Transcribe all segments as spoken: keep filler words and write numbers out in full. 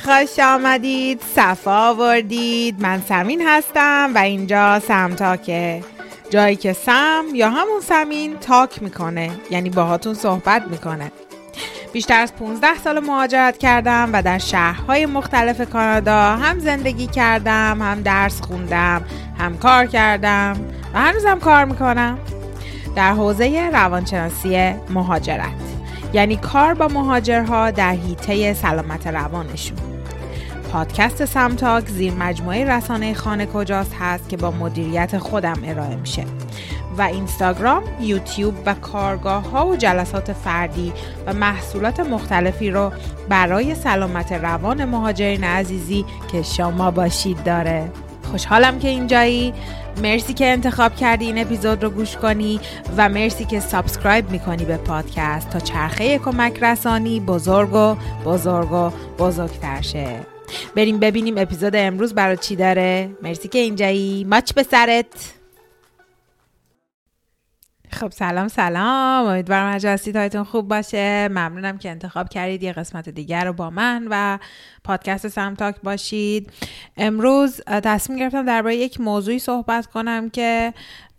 خوش آمدید، صفا آوردید. من سمین هستم و اینجا سم تاکه، جایی که سم یا همون سمین تاک میکنه، یعنی باهاتون صحبت میکنه. بیشتر از پونزده سال مهاجرت کردم و در شهرهای مختلف کانادا هم زندگی کردم، هم درس خوندم، هم کار کردم و هنوزم کار میکنم در حوزه روانشناسی مهاجرت، یعنی کار با مهاجرها در حیطه سلامت روانشون. پادکست سم تاک زیر مجموعه رسانه خانه کجاست هست که با مدیریت خودم ارائه میشه و اینستاگرام، یوتیوب و کارگاه ها و جلسات فردی و محصولات مختلفی رو برای سلامت روان مهاجرین عزیزی که شما باشید داره. خوشحالم که اینجایی. مرسی که انتخاب کردی این اپیزود رو گوش کنی و مرسی که سابسکرایب میکنی به پادکست تا چرخه کمک رسانی بزرگ و بزرگ و بزرگتر شه. بریم ببینیم اپیزود امروز برای چی داره. مرسی که اینجایی. ماچ به سرت. خب سلام سلام، امیدوارم هر جا هستید حالتون خوب باشه. ممنونم که انتخاب کردید یه قسمت دیگر رو با من و پادکست سم تاک باشید. امروز تصمیم گرفتم درباره یک موضوعی صحبت کنم که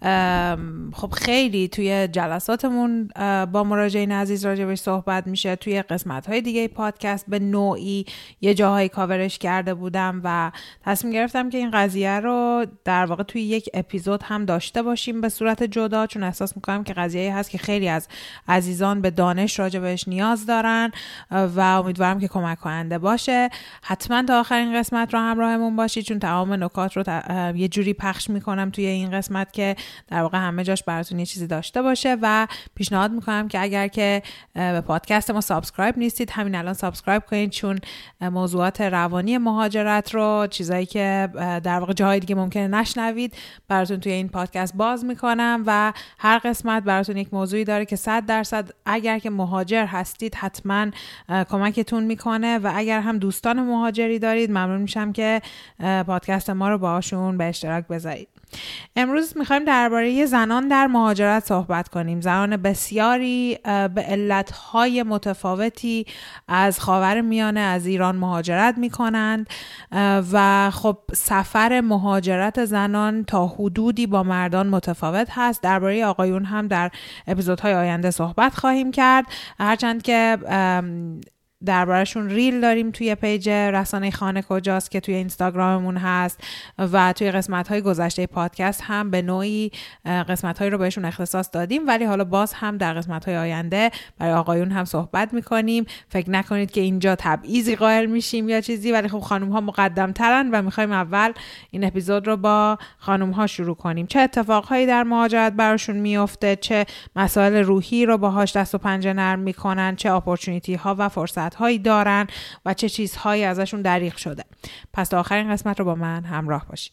خب خیلی توی جلساتمون با مراجعین عزیز راجبش صحبت میشه، توی قسمت‌های دیگه پادکست به نوعی یه جاهایی کاورش کرده بودم و تصمیم گرفتم که این قضیه رو در واقع توی یک اپیزود هم داشته باشیم به صورت جدا، چون احساس میکنم که قضیه‌ای هست که خیلی از عزیزان به دانش راجبش نیاز دارن و امیدوارم که کمک کننده باشه. حتما تا آخرین قسمت رو همراهمون باشید، چون تمام نکات رو تا... یه جوری پخش میکنم توی این قسمت که در واقع همه جاش براتون یه چیزی داشته باشه و پیشنهاد میکنم که اگر که به پادکست ما سابسکرایب نیستید همین الان سابسکرایب کنید، چون موضوعات روانی مهاجرت رو، چیزایی که در واقع جاهای دیگه ممکنه نشنوید، براتون توی این پادکست باز میکنم و هر قسمت براتون یک موضوعی داره که صد درصد اگر که مهاجر هستید حتما کمکتون میکنه و اگر هم دوستان مهاجری دارید ممنون میشم که پادکست ما رو باهاشون به اشتراک بذارید. امروز میخوایم درباره زنان در مهاجرت صحبت کنیم. زنان بسیاری به علتهای متفاوتی از خاورمیانه، از ایران مهاجرت میکنند و خب سفر مهاجرت زنان تا حدودی با مردان متفاوت هست. درباره آقایون هم در اپیزودهای آینده صحبت خواهیم کرد، هرچند که دربارشون ریل داریم توی پیج رسانه خانه کجاست که توی اینستاگراممون هست و توی قسمت‌های گذشته پادکست هم به نوعی قسمت‌هایی رو بهشون اختصاص دادیم، ولی حالا باز هم در قسمت‌های آینده برای آقایون هم صحبت می‌کنیم. فکر نکنید که اینجا تبعیضی قائل میشیم یا چیزی، ولی خب خانم‌ها مقدم‌ترن و می‌خوایم اول این اپیزود رو با خانم‌ها شروع کنیم. چه اتفاقهایی در مهاجرت براشون میفته، چه مسائل روحی رو باهاش دست و پنجه نرم می‌کنن، چه اپورتونیتی‌ها و فرصت هایی دارن و چه چیزهایی ازشون دریغ شده. پس تا آخرین قسمت رو با من همراه باشید.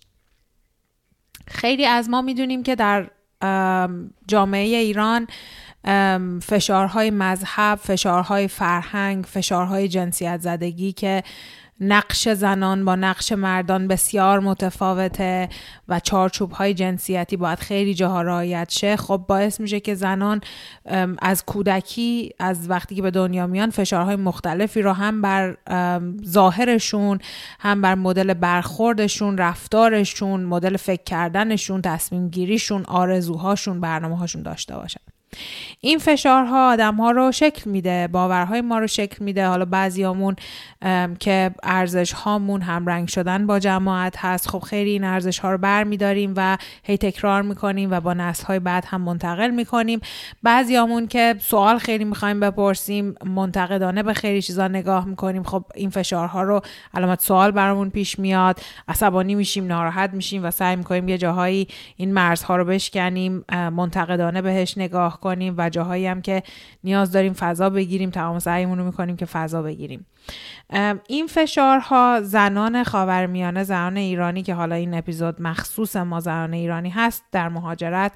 خیلی از ما میدونیم که در جامعه ایران فشارهای مذهب، فشارهای فرهنگ، فشارهای جنسیت زدگی که نقش زنان با نقش مردان بسیار متفاوته و چارچوب‌های جنسیتی باید خیلی جاها رعایت شه، خب باعث میشه که زنان از کودکی، از وقتی که به دنیا میان، فشارهای مختلفی رو هم بر ظاهرشون، هم بر مدل برخوردشون، رفتارشون، مدل فکر کردنشون، تصمیم گیریشون، آرزوهاشون، برنامه‌هاشون داشته باشن. این فشارها آدم‌ها رو شکل میده، باورهای ما رو شکل میده. حالا بعضیامون که ارزش هامون هم رنگ شدن با جماعت هست، خب خیلی این ارزش ها رو بر میداریم و هی تکرار میکنیم و با نسل های بعد هم منتقل میکنیم. بعضیامون که سوال خیلی میخوایم بپرسیم، منتقدانه به خیلی چیزا نگاه میکنیم، خب این فشارها رو علامت سوال برامون پیش میاد، عصبانی میشیم، ناراحت میشیم و سعی میکنیم یه جاهایی این مرزها رو بشکنیم، منتقدانه بهش نگاه کنیم و جاهایی هم که نیاز داریم فضا بگیریم تمام سعیمون رو میکنیم که فضا بگیریم. این فشارها زنان خاورمیانه، زنان ایرانی که حالا این اپیزود مخصوص ما زنان ایرانی هست در مهاجرت،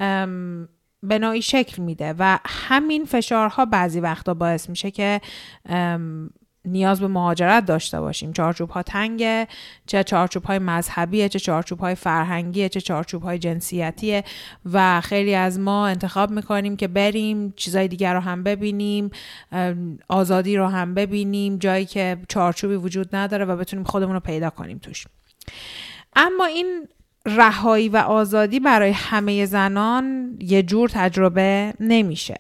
به نوعی شکل میده و همین فشارها بعضی وقتا باعث میشه که نیاز به مهاجرت داشته باشیم. چارچوب ها تنگه، چه چارچوب های مذهبیه، چه چارچوب های فرهنگیه، چه چارچوب های جنسیتیه و خیلی از ما انتخاب میکنیم که بریم چیزای دیگر رو هم ببینیم، آزادی رو هم ببینیم، جایی که چارچوبی وجود نداره و بتونیم خودمون رو پیدا کنیم توش. اما این رهایی و آزادی برای همه زنان یه جور تجربه نمیشه.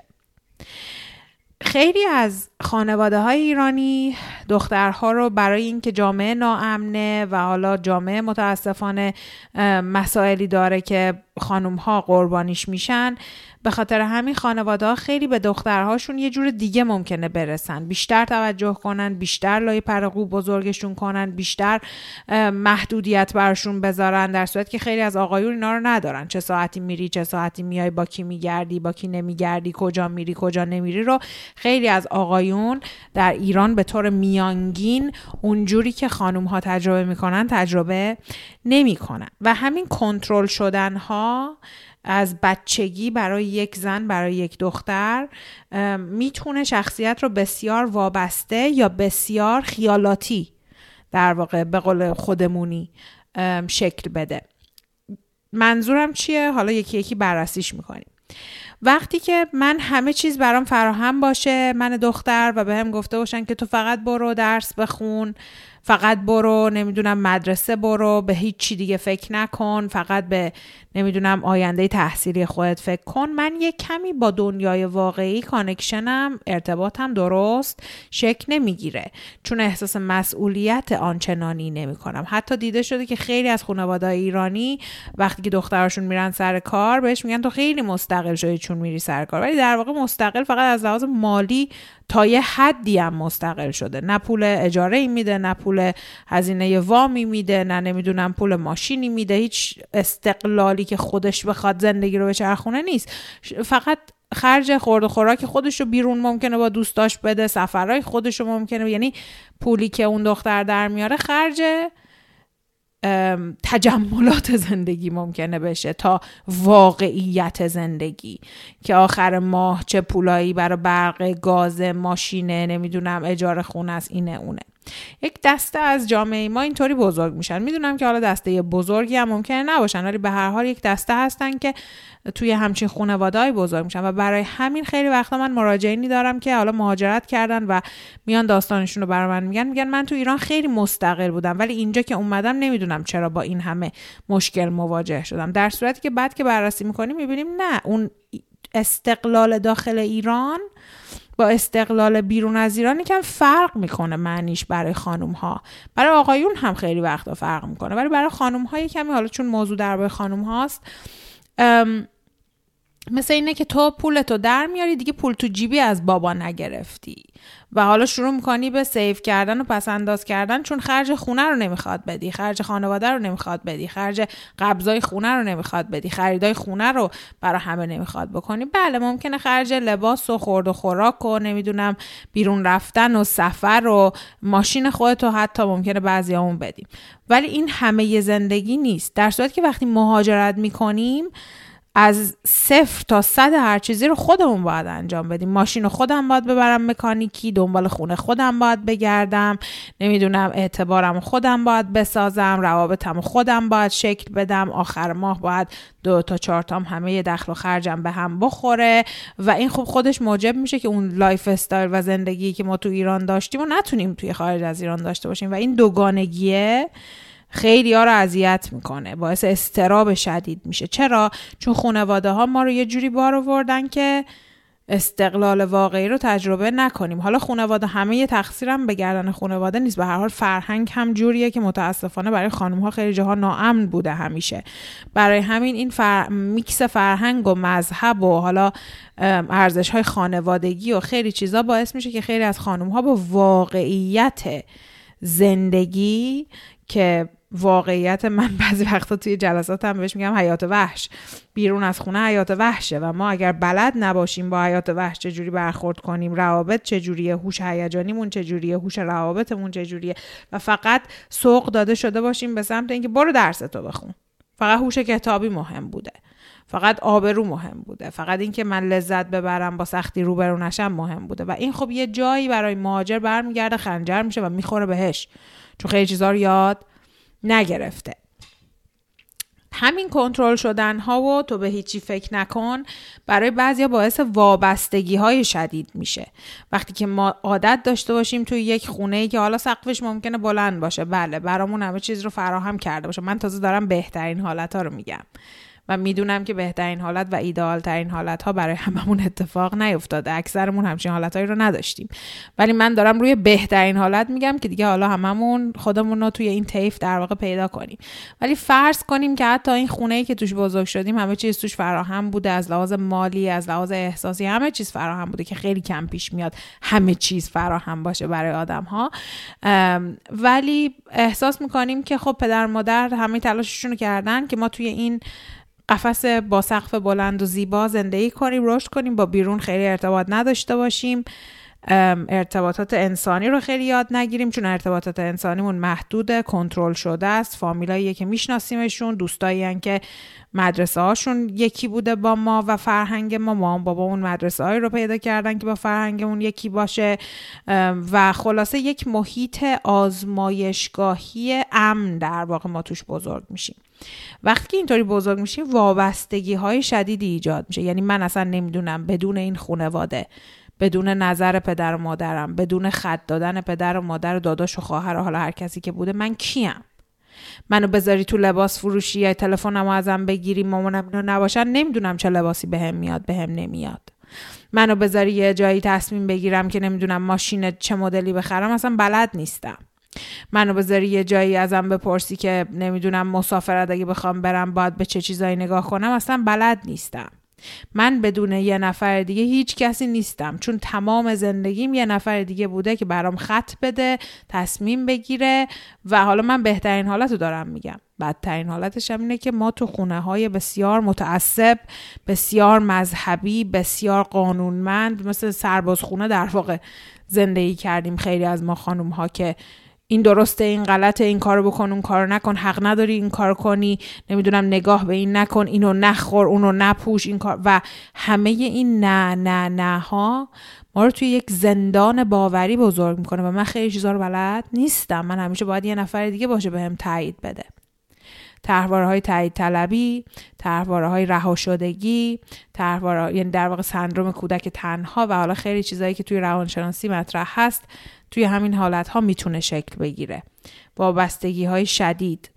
خیلی از خانواده های ایرانی دخترها رو برای اینکه جامعه ناامنه و حالا جامعه متاسفانه مسائلی داره که خانم ها قربانیش میشن، به خاطر همین خانواده ها خیلی به دخترهاشون یه جور دیگه ممکنه برسن، بیشتر توجه کنن، بیشتر لای پرقو بزرگشون کنن، بیشتر محدودیت برشون بذارن، در صورتی که خیلی از آقایون اینا رو ندارن. چه ساعتی میری، چه ساعتی میای، با کی میگردی، با کی نمیگردی، کجا میری، کجا نمیری رو خیلی از آقایون در ایران به طور میانگین اونجوری که خانم ها تجربه میکنن تجربه نمیکنن و همین کنترل شدن ها از بچگی برای یک زن، برای یک دختر میتونه شخصیت رو بسیار وابسته یا بسیار خیالاتی، در واقع به قول خودمونی، شکل بده. منظورم چیه؟ حالا یکی یکی بررسیش میکنیم. وقتی که من همه چیز برام فراهم باشه، من دختر، و بهم گفته باشن که تو فقط برو درس بخون، فقط برو نمیدونم مدرسه برو، به هیچ چی دیگه فکر نکن، فقط به نمیدونم آینده تحصیلی خودت فکر کن، من یه کمی با دنیای واقعی کانکشنم، ارتباطم درست شکل نمیگیره، چون احساس مسئولیت آنچنانی نمی کنم. حتی دیده شده که خیلی از خانواده‌های ایرانی وقتی که دخترشون میرن سر کار بهش میگن تو خیلی مستقل شدی چون میری سر کار، ولی در واقع مستقل فقط از لحاظ مالی تا یه حدی هم مستقل شده، نه پول اجاره میده، نه پول هزینه وامی میده، نه نمیدونم پول ماشینی میده، هیچ استقلالی که خودش بخواد زندگی رو بچرخونه نیست. فقط خرج خورد و خوراک خودش رو بیرون ممکنه با دوستاش بده، سفرهای خودش رو ممکنه، یعنی پولی که اون دختر در میاره خرج تجملات زندگی ممکنه بشه تا واقعیت زندگی که آخر ماه چه پولایی برای برق، گاز، ماشینه، نمیدونم اجاره خونه است، اینه اونه. یک دسته از جامعه ما اینطوری بزرگ میشن. میدونم که حالا دسته بزرگی هم ممکنه نباشن، ولی به هر حال یک دسته هستن که توی همچین خانواده‌ای بزرگ میشن و برای همین خیلی وقتا من مراجعینی دارم که حالا مهاجرت کردن و میان داستانشون رو برای من میگن، میگن من تو ایران خیلی مستقل بودم ولی اینجا که اومدم نمیدونم چرا با این همه مشکل مواجه شدم، در صورتی که بعد که بررسی میکنیم میبینیم نه، اون استقلال داخل ایران با استقلال بیرون از ایران یکم فرق میکنه معنیش برای خانوم ها. برای آقایون هم خیلی وقتا فرق میکنه، ولی برای خانوم ها یکمی، حالا چون موضوع درباره خانوم هاست، مثل اینه که تو پولتو در میاری دیگه، پول تو جیبی از بابا نگرفتی و حالا شروع میکنی به سیف کردن و پس انداز کردن، چون خرج خونه رو نمیخواد بدی، خرج خانواده رو نمیخواد بدی، خرج قبضای خونه رو نمیخواد بدی، خریدای خونه رو برای همه نمیخواد بکنی. بله ممکنه خرج لباس و خورد و خوراک و نمیدونم بیرون رفتن و سفر و ماشین خودتو حتی ممکنه بعضیامون بدیم، ولی این همه زندگی نیست. در صورتی که وقتی مهاجرت میکنیم از صفر تا صد هر چیزی رو خودمون باید انجام بدیم. ماشین رو خودم باید ببرم مکانیکی، دنبال خونه خودم باید بگردم، نمیدونم اعتبارم خودم باید بسازم، روابطم خودم باید شکل بدم، آخر ماه باید دو تا چهار تام همه دخل و خرجم به هم بخوره و این خب خودش موجب میشه که اون لایف استایل و زندگی که ما تو ایران داشتیم و نتونیم توی خارج از ایران داشته باشیم و این دوگانگیه خیلی ها رو اذیت میکنه، باعث اضطراب شدید میشه. چرا؟ چون خانواده ها ما رو یه جوری بار آوردن که استقلال واقعی رو تجربه نکنیم. حالا خانواده همه یه تقصیرم به گردن خانواده نیست، به هر حال فرهنگ هم جوریه که متاسفانه برای خانم ها خیلی جاها ناامن بوده همیشه. برای همین این فر... میکس فرهنگ و مذهب و حالا ارزش های خانوادگی و خیلی چیزا باعث میشه که خیلی از خانم ها با واقعیت زندگی، که واقعیت من بعضی وقتا توی جلساتم بهش میگم حیات وحش، بیرون از خونه حیات وحشه و ما اگر بلد نباشیم با حیات وحش چجوری برخورد کنیم، روابط چجوریه، هوش هیجانیمون چجوریه، هوش روابطمون چجوریه و فقط سوق داده شده باشیم به سمت اینکه برو درستو بخون، فقط هوش کتابی مهم بوده، فقط آبرو مهم بوده، فقط این که من لذت ببرم با سختی روبرو نشم مهم بوده و این خب یه جایی برای مهاجر برمیگرده خنجر میشه و میخوره بهش، چون خیلی چیزا رو یاد نگرفته. همین کنترل شدن ها و تو به هیچی فکر نکن برای بعضیا باعث وابستگی های شدید میشه. وقتی که ما عادت داشته باشیم توی یک خونه‌ای که حالا سقفش ممکنه بلند باشه، بله برامون همه چیز رو فراهم کرده باشه، من تازه دارم بهترین حالت ها رو میگم و میدونم که بهترین حالت و ایدئال ترین حالت ها برای هممون اتفاق نیفتاده، اکثرمون همچین حالتایی رو نداشتیم، ولی من دارم روی بهترین حالت میگم که دیگه حالا هممون خودمون رو توی این طیف در واقع پیدا کنیم. ولی فرض کنیم که حتی این خونه‌ای که توش بزرگ شدیم همه چیز توش فراهم بوده، از لحاظ مالی، از لحاظ احساسی همه چیز فراهم بوده که خیلی کم پیش میاد همه چیز فراهم باشه برای آدم ها، ولی احساس میکنیم که خب پدر مادر همه تلاششون رو کردن که ما توی این قفس با سقف بلند و زیبا زندگی کنیم، رشد کنیم، با بیرون خیلی ارتباط نداشته باشیم، ارتباطات انسانی رو خیلی یاد نگیریم، چون ارتباطات انسانیمون محدوده، کنترل شده است، فامیلاییه که میشناسیمشون، دوستایی هن که مدرسه هاشون یکی بوده با ما و فرهنگ ما، مام بابامون مدرسه هایی رو پیدا کردن که با فرهنگمون یکی باشه و خلاصه یک محیط آزمایشگاهی امن در واقع ما توش بزرگ میشیم. وقتی که اینطوری بزرگ میشیم وابستگی های شدیدی ایجاد میشه. یعنی من اصلا نمیدونم بدون این خانواده، بدون نظر پدر و مادرم، بدون خط دادن پدر و مادر و داداش و خواهر و حالا هر کسی که بوده، من کیم؟ منو بذاری تو لباس فروشی یا تلفنمو ازم بگیری مامانم اینو نباشن، نمیدونم چه لباسی بهم میاد بهم نمیاد. منو بذاری یه جایی تصمیم بگیرم که نمیدونم ماشین چه مدلی بخرم، اصلا بلد نیستم. منو بذاری یه جایی ازم بپرسی که نمیدونم مسافرت اگه بخوام برم باید به چه چیزایی نگاه کنم، اصلا بلد نیستم. من بدون یه نفر دیگه هیچ کسی نیستم، چون تمام زندگیم یه نفر دیگه بوده که برام خط بده، تصمیم بگیره و حالا من بهترین حالت رو دارم میگم. بدترین حالتش هم اینه که ما تو خونه های بسیار متعصب، بسیار مذهبی، بسیار قانونمند، مثل سربازخونه در واقع زندگی کردیم خیلی از ما خانوم ها که این درسته، این غلطه، این کارو بکن، اون کارو نکن، حق نداری این کار کنی، نمیدونم نگاه به این نکن، اینو نخور، اونو نپوش، این کار و همه این نه نه نه ها ما رو توی یک زندان باوری بزرگ میکنه و من خیلی چیزا رو بلد نیستم. من همیشه باید یه نفر دیگه باشه بهم تایید بده. طرحواره‌های تایید طلبی، طرحواره‌های رها شدگی، طرحواره یعنی در واقع سندرم کودک تنها و حالا خیلی چیزایی که توی روانشناسی مطرح هست توی همین حالت‌ها میتونه شکل بگیره. وابستگی‌های شدید،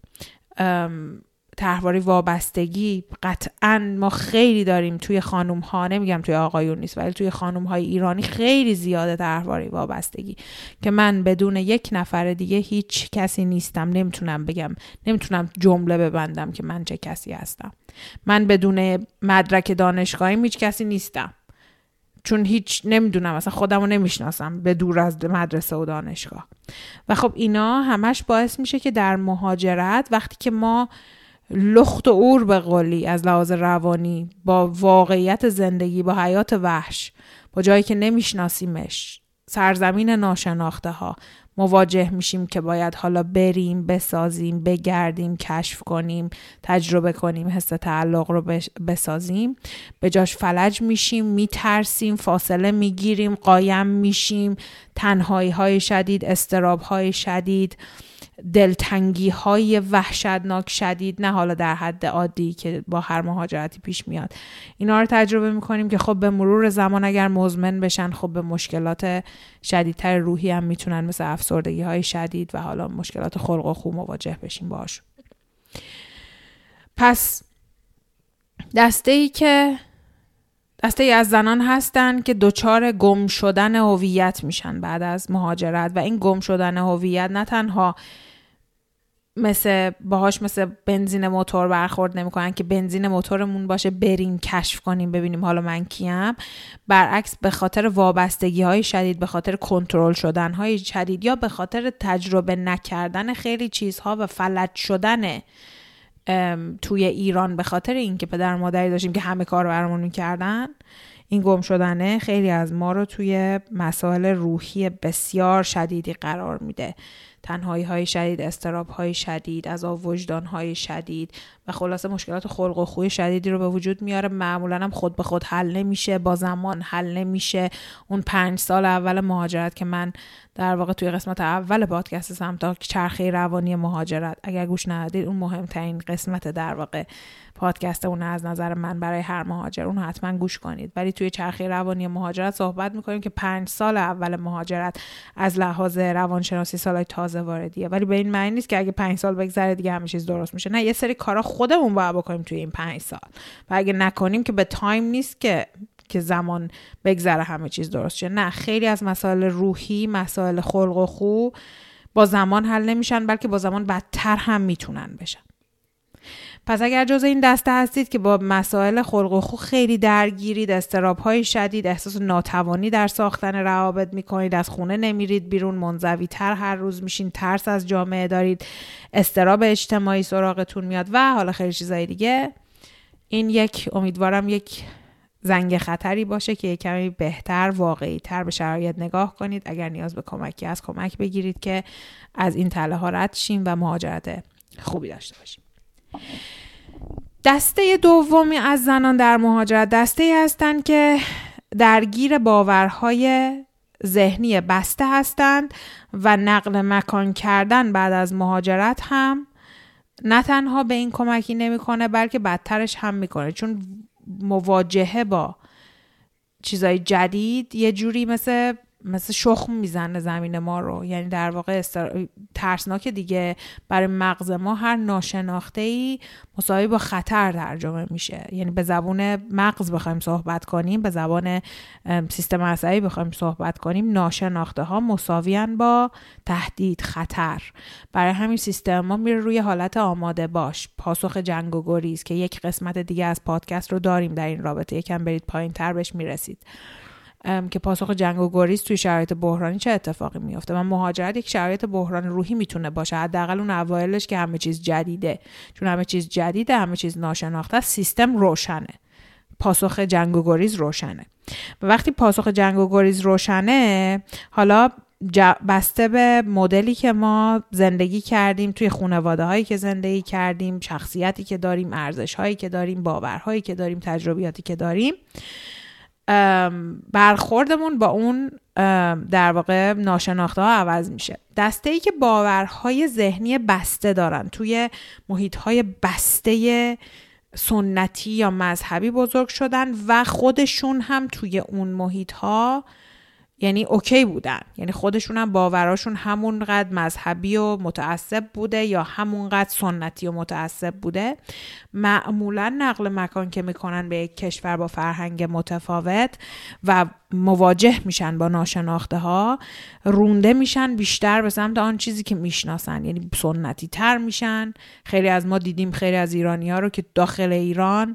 طرحواره وابستگی قطعاً ما خیلی داریم توی خانوم‌ها، نمیگم توی آقایون نیست ولی توی خانوم‌های ایرانی خیلی زیاده طرحواره وابستگی که من بدون یک نفر دیگه هیچ کسی نیستم. نمیتونم بگم، نمیتونم جمله ببندم که من چه کسی هستم. من بدون مدرک دانشگاهی هیچ کسی نیستم، چون هیچ نمیدونم، اصلا خودمو نمیشناسم به دور از مدرسه و دانشگاه. و خب اینا همش باعث میشه که در مهاجرت وقتی که ما لخت و اور به قولی از لحاظ روانی با واقعیت زندگی، با حیات وحش، با جایی که نمیشناسیمش، سرزمین ناشناخته ها مواجه میشیم که باید حالا بریم، بسازیم، بگردیم، کشف کنیم، تجربه کنیم، حس تعلق رو بسازیم، به جاش فلج میشیم، میترسیم، فاصله میگیریم، قایم میشیم، تنهایی های شدید، اضطراب های شدید، دلتنگی های وحشتناک شدید، نه حالا در حد عادی که با هر مهاجرتی پیش میاد، اینا رو تجربه میکنیم که خب به مرور زمان اگر مزمن بشن خب به مشکلات شدیدتر روحی هم میتونن، مثل افسردگی های شدید و حالا مشکلات خلق و خو مواجه بشیم باهاش. پس دسته ای که دسته ای از زنان هستن که دچار گم شدن هویت میشن بعد از مهاجرت و این گم شدن هویت نه تنها مثل باهاش مثل بنزین موتور برخورد نمیکنن که بنزین موتورمون باشه بریم کشف کنیم ببینیم حالا من کیم، برعکس به خاطر وابستگی های شدید، به خاطر کنترل شدن های شدید یا به خاطر تجربه نکردن خیلی چیزها و فلج شدن توی ایران، به خاطر اینکه پدر مادری داشتیم که همه کار رو برامون میکردن، این گم شدنه خیلی از ما رو توی مسائل روحی بسیار شدیدی قرار میده. تنهایی های شدید، اضطراب های شدید، عذاب وجدان های شدید و خلاصه مشکلات خلق و خوی شدیدی رو به وجود میاره. معمولا هم خود به خود حل نمیشه، با زمان حل نمیشه. اون پنج سال اول مهاجرت که من در واقع توی قسمت اول پادکست سمتاک چرخه روانی مهاجرت، اگر گوش ندادید، اون مهمترین قسمت در واقع پادکست اون از نظر من برای هر مهاجر، اون حتما گوش کنید. ولی توی چرخه روانی مهاجرت صحبت میکنیم که پنج سال اول مهاجرت از لحاظ روانشناسی سالای تازه واردیه، ولی به این معنی نیست که اگه پنج سال بگذره دیگه همه چیز درست میشه. نه، یه سری کارا خودمون باید بکنیم توی این پنج سال و اگه نکنیم که به تایم نیست که که زمان بگذره همه چیز درست شه. نه، خیلی از مسائل روحی، مسائل خلق و خو با زمان حل نمیشن، بلکه با زمان بدتر هم میتونن بشن. پس اگر جز این دسته هستید که با مسائل خلق و خو خیلی درگیرید، اضطراب‌های شدید، احساس ناتوانی در ساختن روابط میکنید، از خونه نمیرید بیرون، منزوی‌تر هر روز میشین، ترس از جامعه دارید، اضطراب اجتماعی سراغتون میاد و حالا خیلی چیزای دیگه، این یک امیدوارم یک زنگ خطری باشه که کمی بهتر، واقعی تر به شرایط نگاه کنید. اگر نیاز به کمکی از کمک بگیرید که از این تله ها رد شیم و مهاجرت خوبی داشته باشیم. دسته دومی از زنان در مهاجرت دسته‌ای هستند که درگیر باورهای ذهنی بسته هستند و نقل مکان کردن بعد از مهاجرت هم نه تنها به این کمکی نمیکنه بلکه بدترش هم میکنه، چون مواجهه با چیزای جدید یه جوری مثل مثل شخم میزنه زمین ما رو. یعنی در واقع استر... ترسناک دیگه. برای مغز ما هر ناشناخته‌ای مساوی با خطر ترجمه میشه. یعنی به زبان مغز بخوایم صحبت کنیم، به زبان سیستم عصبی بخوایم صحبت کنیم، ناشناخته ها مساویان با تهدید، خطر. برای همین سیستم ما میره روی حالت آماده باش، پاسخ جنگ و گریز، که یک قسمت دیگه از پادکست رو داریم در این رابطه، یکم برید پایین تر بهش میرسید که پاسخ جنگ و گریز توی شرایط بحرانی چه اتفاقی میفته. و مهاجرت یک شرایط بحران روحی میتونه باشه، حداقل اون اوایلش که همه چیز جدیده، چون همه چیز جدیده، همه چیز ناشناخته، سیستم روشنه، پاسخ جنگ و گریز روشنه. و وقتی پاسخ جنگ و گریز روشنه، حالا بسته به مدلی که ما زندگی کردیم، توی خانواده هایی که زندگی کردیم، شخصیتی که داریم، ارزش هایی که داریم، باورهایی که داریم، تجربیاتی که داریم، برخوردمون با اون در واقع ناشناخته ها عوض میشه. دسته ای که باورهای ذهنی بسته دارن، توی محیط های بسته سنتی یا مذهبی بزرگ شدن و خودشون هم توی اون محیط ها یعنی اوکی بودن، یعنی خودشون هم باوراشون همونقدر مذهبی و متعصب بوده یا همونقدر سنتی و متعصب بوده، معمولا نقل مکان که میکنن به یک کشور با فرهنگ متفاوت و مواجه میشن با ناشناخته ها، رونده میشن بیشتر به سمت آن چیزی که میشناسن، یعنی سنتی تر میشن. خیلی از ما دیدیم خیلی از ایرانی ها رو که داخل ایران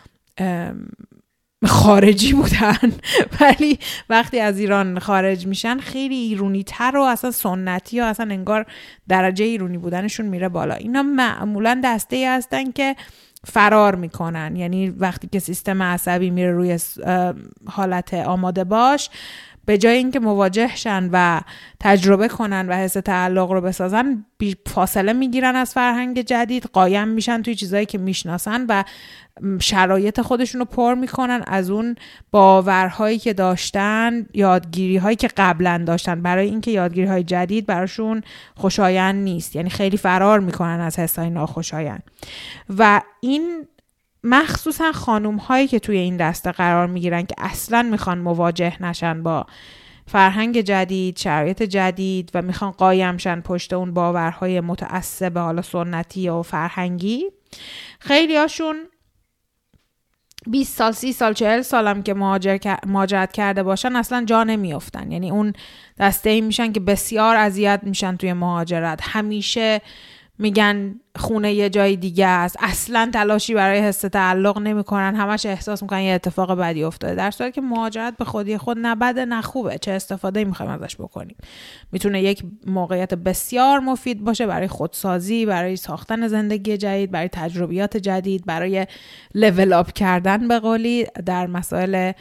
خارجی بودن ولی وقتی از ایران خارج میشن خیلی ایرانی تر و اصلا سنتی ها، اصلا انگار درجه ایرانی بودنشون میره بالا. اینا معمولا دسته ای هستن که فرار میکنن، یعنی وقتی که سیستم عصبی میره روی حالت آماده باش، به جای اینکه مواجه شن و تجربه کنن و حس تعلق رو بسازن، فاصله میگیرن از فرهنگ جدید، قایم میشن توی چیزایی که میشناسن و شرایط خودشون رو پر میکنن از اون باورهایی که داشتن، یادگیری هایی که قبلا داشتن، برای اینکه یادگیری های جدید براشون خوشایند نیست. یعنی خیلی فرار میکنن از حسای ناخوشایند. و این مخصوصا خانوم هایی که توی این دسته قرار میگیرن که اصلا میخوان مواجه نشن با فرهنگ جدید، شرایط جدید و میخوان قایم شن پشت اون باورهای متعصب حالا سنتی و فرهنگی، خیلی هاشون بیست سال، سی سال، چهل سالم که مهاجر مهاجرت کرده باشن اصلا جا نمیافتن. یعنی اون دسته ای میشن که بسیار اذیت میشن توی مهاجرت، همیشه میگن خونه یه جای دیگه است، اصلا تلاشی برای حس تعلق نمیکنن، همش احساس میکنن یه اتفاق بدی افتاده، در صورتی که مهاجرت به خودی خود نه بده نه خوبه. چه استفاده میخوایم ازش بکنیم؟ میتونه یک موقعیت بسیار مفید باشه برای خودسازی، برای ساختن زندگی جدید، برای تجربیات جدید، برای لول اپ کردن به قولی در مسائل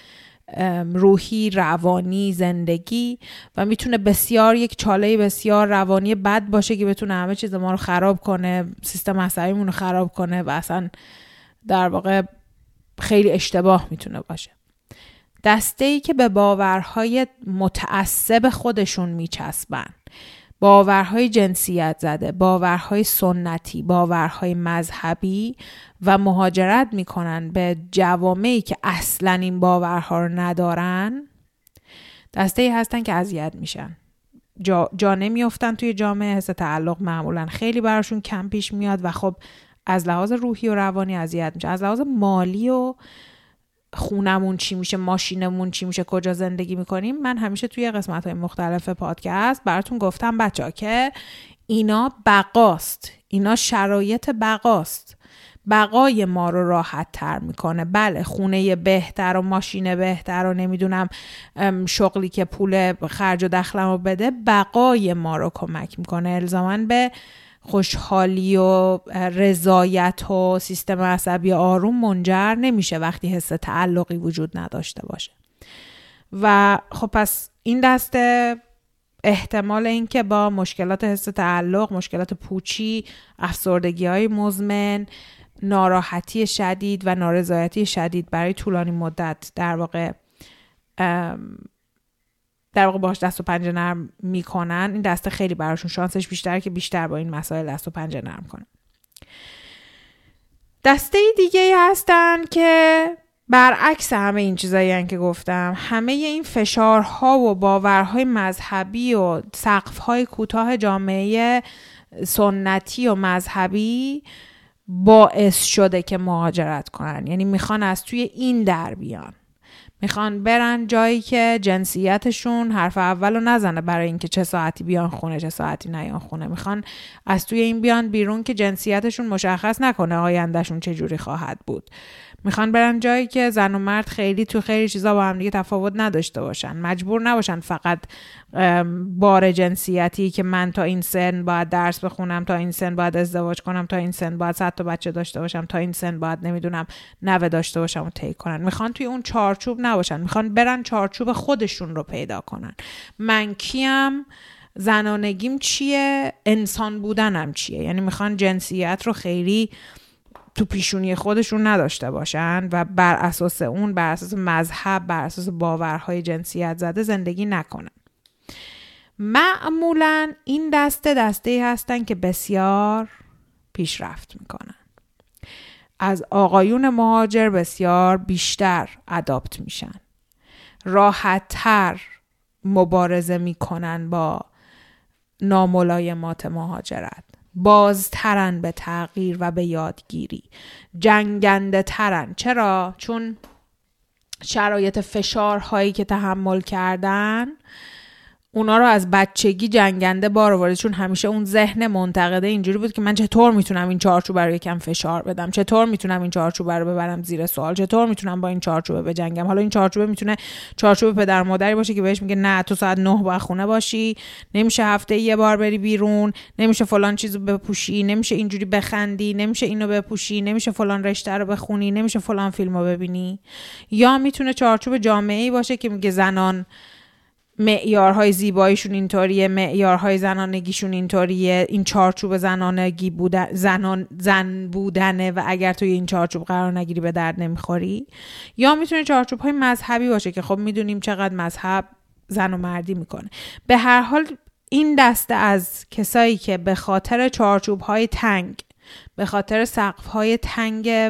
روحی، روانی، زندگی و میتونه بسیار یک چاله بسیار روانی بد باشه که بتونه همه چیز ما رو خراب کنه، سیستم عصبیمون رو خراب کنه و اصلا در واقع خیلی اشتباه میتونه باشه. دسته‌ای که به باورهای متعصب خودشون میچسبن، باورهای جنسیت زده، باورهای سنتی، باورهای مذهبی و مهاجرت میکنن به جوامعی که اصلا این باورها رو ندارن، دسته‌ای هستن که اذیت میشن، جا, جا نمیافتن توی جامعه، حس تعلق معمولا خیلی براشون کم پیش میاد و خب از لحاظ روحی و روانی اذیت میشه. از لحاظ مالی و خونمون چی میشه، ماشینمون چی میشه، کجا زندگی میکنیم، من همیشه توی قسمت‌های مختلف پادکست براتون گفتم بچه‌ها که اینا بقاست، اینا شرایط بقاست، بقای ما رو راحت تر میکنه. بله خونه بهتر و ماشین بهتر و نمیدونم شغلی که پول خرج و دخلم رو بده بقای ما رو کمک میکنه، الزاماً به خوشحالی و رضایت و سیستم عصبی آروم منجر نمیشه وقتی حس تعلقی وجود نداشته باشه. و خب پس این دسته احتمال این که با مشکلات حس تعلق، مشکلات پوچی، افسردگی‌های مزمن، ناراحتی شدید و نارضایتی شدید برای طولانی مدت در واقع در واقع باهاش دست و پنجه نرم میکنن، این دسته خیلی براشون شانسش بیشتره که بیشتر با این مسائل دست و پنجه نرم کنن. دسته دیگه هستن که برعکس همه این چیزایی هستن که گفتم، همه این فشارها و باورهای مذهبی و سقف‌های کوتاه جامعه سنتی و مذهبی باعث شده که مهاجرت کنن. یعنی میخوان از توی این در بیان، میخوان برن جایی که جنسیتشون حرف اولو نزنه برای اینکه چه ساعتی بیان خونه چه ساعتی نیان خونه، میخوان از توی این بیان بیرون که جنسیتشون مشخص نکنه آیندهشون چه جوری خواهد بود، میخوان برن جایی که زن و مرد خیلی تو خیلی چیزا با هم دیگه تفاوت نداشته باشن، مجبور نباشن فقط بار جنسیتی که من تا این سن باید درس بخونم، تا این سن باید ازدواج کنم، تا این سن باید صد تا بچه داشته باشم، تا این سن باید نمیدونم نوه داشته باشم و طی کنن. میخوان توی اون چارچوب نباشن، میخوان برن چارچوب خودشون رو پیدا کنن. من کیم، زنانگیم چیه، انسان بودنم چیه. یعنی میخوان جنسیت رو خیلی تو پیشونی خودشون نداشته باشن و بر اساس اون، بر اساس مذهب، بر اساس باورهای جنسیت زده زندگی نکنن. معمولاً این دسته دسته‌ای هستن که بسیار پیشرفت میکنن، از آقایون مهاجر بسیار بیشتر اداپت میشن، راحت‌تر مبارزه میکنن با ناملایمات مهاجرت، بازترن به تغییر و به یادگیری، جنگنده ترن. چرا؟ چون شرایط فشارهایی که تحمل کردن اونا رو از بچگی جنگنده بار آورده، چون همیشه اون ذهن منتقده اینجوری بود که من چطور میتونم این چارچوب رو یکم فشار بدم، چطور میتونم این چارچوب رو ببرم زیر سوال، چطور میتونم با این چارچوب بجنگم. حالا این چارچوب میتونه چارچوب پدر مادری باشه که بهش میگه نه تو ساعت نه باید خونه باشی، نمیشه هفته یه بار بری بیرون، نمیشه فلان چیزو بپوشی، نمیشه اینجوری بخندی، نمیشه اینو بپوشی، نمیشه فلان رشته رو بخونی، نمیشه فلان فیلمو ببینی. یا میتونه چارچوب جامعه‌ای باشه که میگه زنان معیارهای زیباییشون اینطوریه، معیارهای زنانگیشون اینطوریه، این چارچوب زنانگی بودن، زنان زن بودنه و اگر توی این چارچوب قرار نگیری به درد نمیخوری. یا میتونه چارچوب های مذهبی باشه که خب میدونیم چقدر مذهب زن و مردی میکنه. به هر حال این دسته از کسایی که به خاطر چارچوب های تنگ، به خاطر سقف های تنگ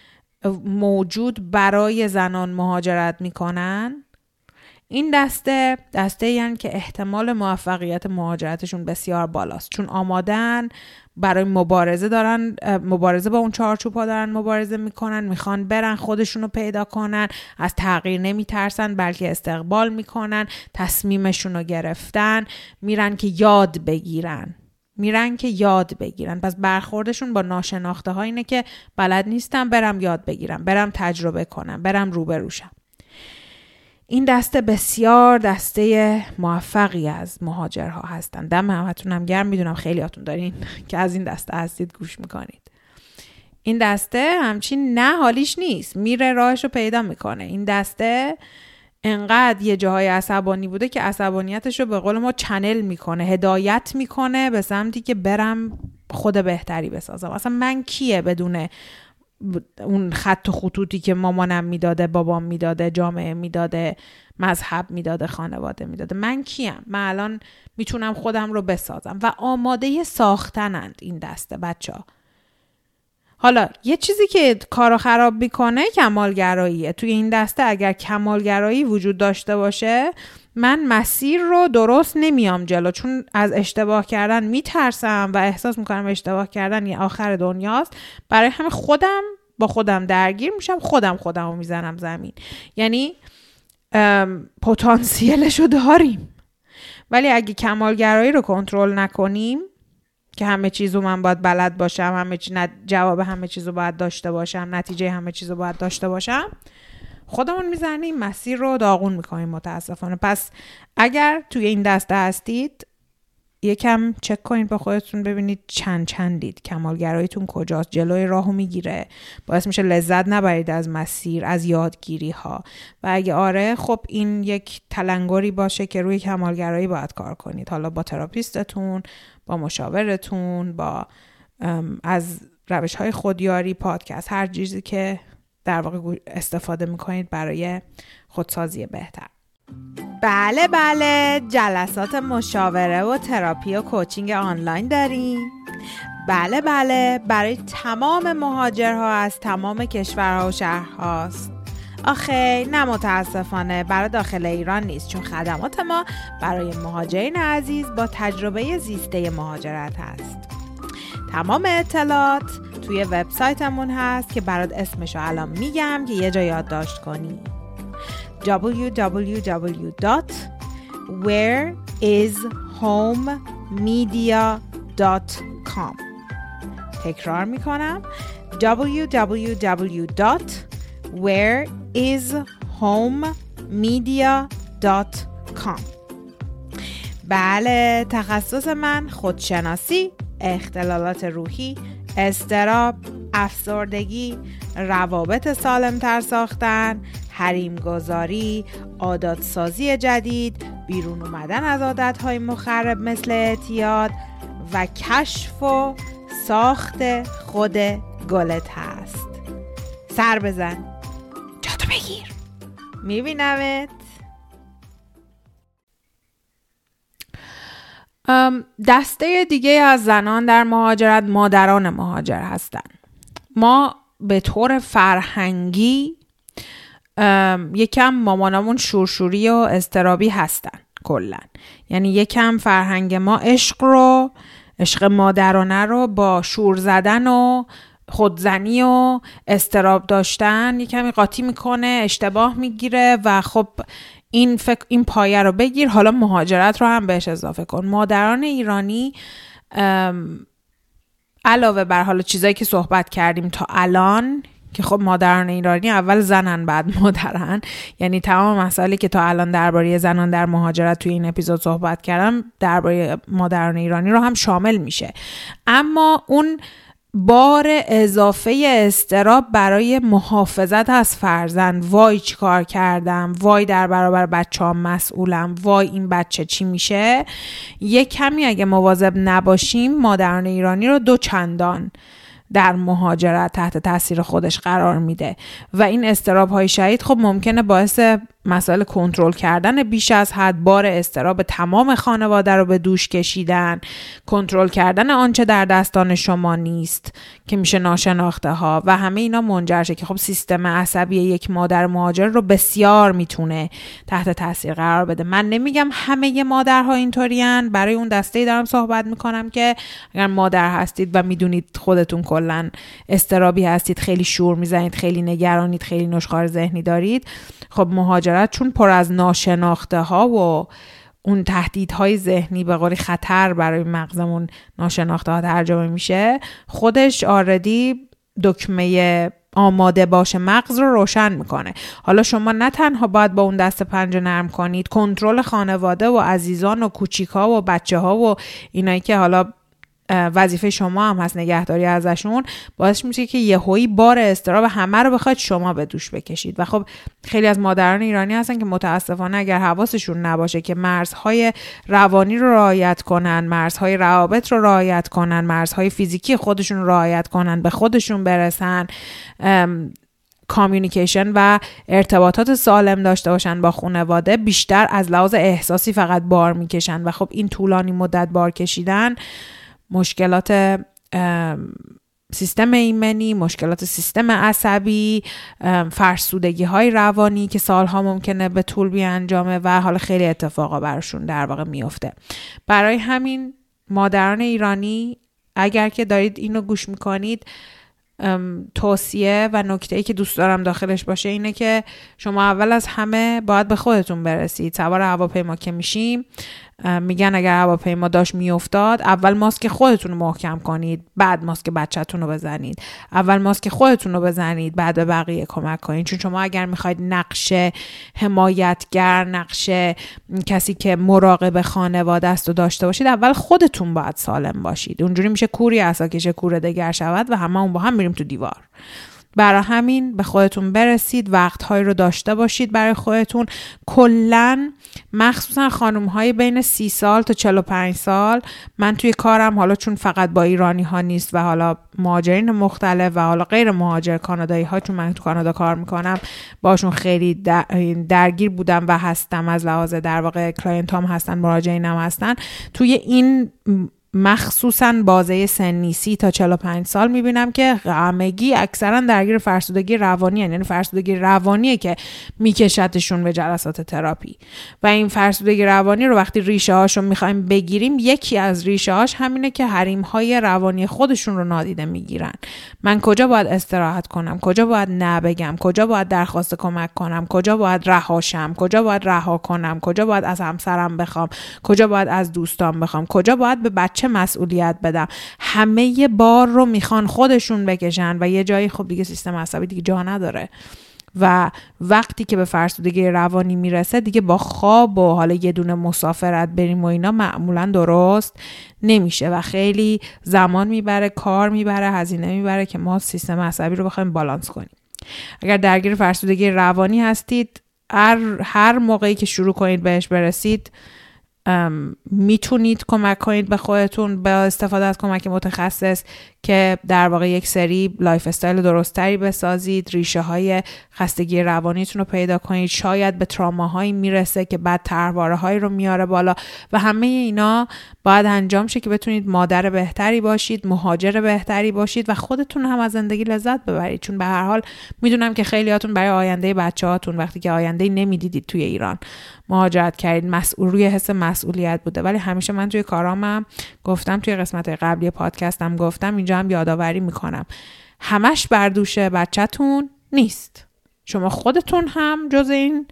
موجود برای زنان مهاجرت میکنن، این دسته دسته یعنی که احتمال موفقیت مهاجرتشون بسیار بالاست، چون آمادن برای مبارزه، دارن مبارزه با اون چارچوب‌ها دارن مبارزه میکنن، میخوان برن خودشونو پیدا کنن، از تغییر نمیترسن بلکه استقبال میکنن، تصمیمشونو گرفتن، میرن که یاد بگیرن میرن که یاد بگیرن. پس برخوردشون با ناشناخته ها اینه که بلد نیستم، برم یاد بگیرم، برم تجربه کنم، برم روبروشم. این دسته بسیار دسته موفقی از مهاجرها هستن. دم همتونم گرم، میدونم خیلی هاتون دارین که از این دسته هستید گوش میکنید. این دسته همچین نه حالیش نیست، میره راهشو پیدا میکنه. این دسته انقدر یه جاهای عصبانی بوده که عصبانیتش رو به قول ما چنل میکنه، هدایت میکنه به سمتی که برم خود بهتری بسازم. اصلا من کیه بدون اون خط و خطوطی که مامانم میداده، بابام میداده، جامعه میداده، مذهب میداده، خانواده میداده؟ من کیم؟ من الان میتونم خودم رو بسازم و آماده ساختنند این دسته بچه ها. حالا یه چیزی که کارو خراب میکنه کمالگراییه. توی این دسته اگر کمالگرایی وجود داشته باشه من مسیر رو درست نمیام جلو، چون از اشتباه کردن میترسم و احساس میکنم اشتباه کردن یه آخر دنیاست. برای همه خودم با خودم درگیر میشم، خودم خودم رو میزنم زمین. یعنی پتانسیلشو داریم، ولی اگه کمالگرایی رو کنترل نکنیم که همه چیزو من باید بلد باشم، همه چی نت... جواب همه چیزو باید داشته باشم، نتیجه همه چیزو باید داشته باشم، خودمون میزنیم مسیر رو داغون میکنیم متاسفانه. پس اگر توی این دسته هستید یکم چک کنید با خودتون، ببینید چند چندید، کمالگراییتون کجاست، جلوی راهو میگیره، باعث میشه لذت نبرید از مسیر، از یادگیری ها. و اگه آره، خب این یک تلنگری باشه که روی کمالگرایی باید کار کنید، حالا با تراپیستتون، با مشاورتون، با از روش های خودیاری، پادکست، هر چیزی که در واقع استفاده میکنید برای خودسازی بهتر. بله بله، جلسات مشاوره و تراپی و کوچینگ آنلاین داریم. بله بله، برای تمام مهاجرها از تمام کشورها و شهرهاست. آخه نه، متاسفانه برای داخل ایران نیست، چون خدمات ما برای مهاجرین عزیز با تجربه زیسته مهاجرت هست. تمام اطلاعات توی وبسایتمون هست که برات اسمشو الان میگم که یه جا یادداشت کنی. دبلیو دبلیو دبلیو دات ویر ایز هوم مدیا دات کام. تکرار میکنم دبلیو دبلیو دبلیو دات ویر ایز هوم مدیا دات کام. بله، تخصص من خودشناسی، اختلالات روحی، اضطراب، افسردگی، روابط سالمتر ساختن، حریم گذاری، عادات سازی جدید، بیرون اومدن از عادتهای مخرب مثل اعتیاد و کشف و ساخت خود گلت هست. سر بزن، جاتو بگیر، میبینمت. دسته دیگه از زنان در مهاجرت مادران مهاجر هستن. ما به طور فرهنگی یکم مامانامون شورشوری و اضطرابی هستن کلن. یعنی یکم فرهنگ ما عشق رو، عشق مادرانه رو با شور زدن و خودزنی و اضطراب داشتن یکمی قاطی میکنه، اشتباه میگیره و خب این فکر این پایه رو بگیر، حالا مهاجرت رو هم بهش اضافه کن. مادران ایرانی علاوه بر حالا چیزایی که صحبت کردیم تا الان، که خب مادران ایرانی اول زنن بعد مادرن، یعنی تمام مسائلی که تا الان درباره زنان در مهاجرت توی این اپیزود صحبت کردم درباره مادران ایرانی رو هم شامل میشه. اما اون بار اضافه اضطراب برای محافظت از فرزند، وای چی کار کردم، وای در برابر بچه‌ام مسئولم، وای این بچه چی میشه، یک کمی اگه مواظب نباشیم مادران ایرانی رو دو چندان در مهاجرت تحت تاثیر خودش قرار میده و این اضطراب های شدید خب ممکنه باعث مسائل کنترل کردن بیش از حد، بار اضطراب تمام خانواده رو به دوش کشیدن، کنترل کردن آنچه در دستان شما نیست که میشه ناشناخته ها و همه اینا منجر شه که خب سیستم عصبی یک مادر مهاجر رو بسیار میتونه تحت تاثیر قرار بده. من نمیگم همه مادرها اینطورین، برای اون دسته‌ای دارم صحبت میکنم که اگر مادر هستید و میدونید خودتون کلا اضطرابی هستید، خیلی شور میزنید، خیلی نگرانید، خیلی نشخوار ذهنی دارید، خب مهاجرت چون پر از ناشناخته ها و اون تهدیدهای ذهنی به قولی خطر برای مغزمون ناشناخته ها ترجمه میشه، خودش آردی دکمه آماده باشه مغز رو روشن میکنه. حالا شما نه تنها باید با اون دست پنجه نرم کنید، کنترل خانواده و عزیزان و کوچیکا و بچه ها و اینایی که حالا وظیفه شما هم هست نگهداری ازشون، باعث میشه که یهویی بار اضطراب همه رو بخواید شما به دوش بکشید. و خب خیلی از مادران ایرانی هستن که متاسفانه اگر حواسشون نباشه که مرزهای روانی رو رعایت کنن، مرزهای روابط رو رعایت کنن، مرزهای فیزیکی خودشون رو رعایت کنن، به خودشون برسن، کامیونیکیشن و ارتباطات سالم داشته باشن با خانواده، بیشتر از لحاظ احساسی فقط بار میکشن. و خب این طولانی مدت بار کشیدن مشکلات سیستم ایمنی، مشکلات سیستم عصبی، فرسودگی های روانی که سالها ممکنه به طول بیانجامه و حالا خیلی اتفاقا براشون در واقع میفته. برای همین مادران ایرانی اگر که دارید اینو گوش میکنید، توصیه و نکته‌ای که دوست دارم داخلش باشه اینه که شما اول از همه باید به خودتون برسید. سوار هواپیما که میشیم میگن اگر هواپیما داشت میافتاد، اول ماسک خودتون رو محکم کنید، بعد ماسک بچه‌تون رو بزنید. اول ماسک خودتون رو بزنید، بعد به بقیه کمک کنید. چون شما اگر میخواید نقش حمایتگر، نقش کسی که مراقب خانواده است رو داشته باشید، اول خودتون باید سالم باشید. اونجوری میشه کوری عصا کش کوره دگر شود و همه اون با هم میریم تو دیوار. برای همین به خودتون برسید، وقتهایی رو داشته باشید برای خودتون. کلن مخصوصا خانم‌های بین سی سال تا چهل و پنج سال، من توی کارم حالا چون فقط با ایرانی ها نیست و حالا مهاجرین مختلف و حالا غیر مهاجر کانادایی ها، چون من تو کانادا کار میکنم، باشون خیلی درگیر بودم و هستم. از لحاظ در واقع کلاینت هم هستن، مراجعینم هستن. توی این مخصوصا بازه سنی سی تا چهل و پنج سال میبینم که همگی اکثرا درگیر فرسودگی روانی هستند. یعنی فرسودگی روانیه که میکشتشون به جلسات تراپی. و این فرسودگی روانی رو وقتی ریشه هاشو میخوایم بگیریم، یکی از ریشه هاش همینه که حریم های روانی خودشون رو نادیده میگیرن. من کجا باید استراحت کنم، کجا باید نه بگم، کجا باید درخواست کمک کنم، کجا باید رهاشم، کجا باید رها کنم، کجا باید از همسرم بخوام، کجا باید از دوستام بخوام، کجا باید به بچه مسئولیت بدم. همه بار رو میخوان خودشون بکشن و یه جایی خب دیگه سیستم عصبی دیگه جا نداره. و وقتی که به فرسودگی روانی میرسه دیگه با خواب و حالا یه دونه مسافرت بریم و اینا معمولا درست نمیشه و خیلی زمان میبره، کار میبره، هزینه میبره که ما سیستم عصبی رو بخوایم بالانس کنیم. اگر درگیر فرسودگی روانی هستید، هر هر موقعی که شروع کنید بهش برسید، میتونید کمک کنید به خودتون با استفاده از کمک متخصص که در واقع یک سری لایف استایل درستری بسازید، ریشه های خستگی روانیتون رو پیدا کنید. شاید به تراماهایی میرسه که بعد طرحواره هایی رو میاره بالا و همه اینا باید انجام شه که بتونید مادر بهتری باشید، مهاجر بهتری باشید و خودتون هم از زندگی لذت ببرید. چون به هر حال میدونم که خیلیاتون برای آینده بچه‌هاتون وقتی که آینده نمیدیدید توی ایران مهاجرت کردید، مسئول روی حس مسئولیت بوده. ولی همیشه من توی کارامم گفتم، توی قسمت قبلی پادکستم گفتم، اینجا هم یادآوری میکنم، همش بر دوش بچه‌تون نیست. شما خودتون هم جز این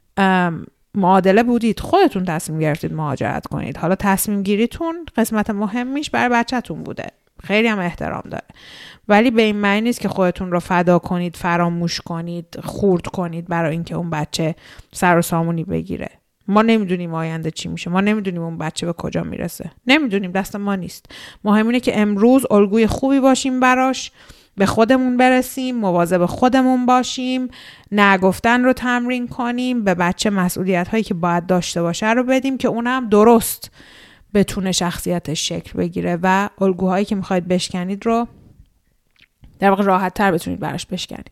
معادله بودید، خودتون تصمیم گرفتید مهاجرت کنید. حالا تصمیم گیریتون قسمت مهمیش برای بچه‌تون بوده، خیلی هم احترام داره، ولی به این معنی نیست که خودتون رو فدا کنید، فراموش کنید، خورد کنید برای اینکه اون بچه سر و سامونی بگیره. ما نمیدونیم آینده چی میشه، ما نمیدونیم اون بچه به کجا میرسه، نمیدونیم، دست ما نیست. مهم اینه که امروز الگوی خوبی باشیم براش، به خودمون برسیم، مواظب خودمون باشیم، نگفتن رو تمرین کنیم، به بچه مسئولیت هایی که باید داشته باشه رو بدیم که اونم درست بتونه شخصیتش شکل بگیره و الگوهایی که میخواید بشکنید رو در واقع راحت تر بتونید براش بشکنید.